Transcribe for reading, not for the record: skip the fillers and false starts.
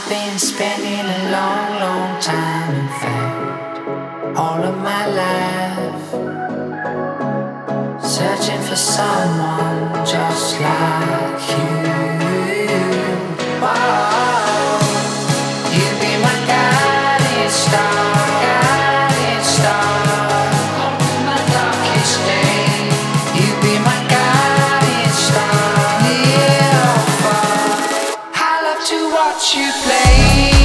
been spending a long, long time, in fact, all of my life, searching for someone just like you. Wow. You be my guiding star, guiding star, on my darkest day. You be my guiding star, near or far. I love to watch you play.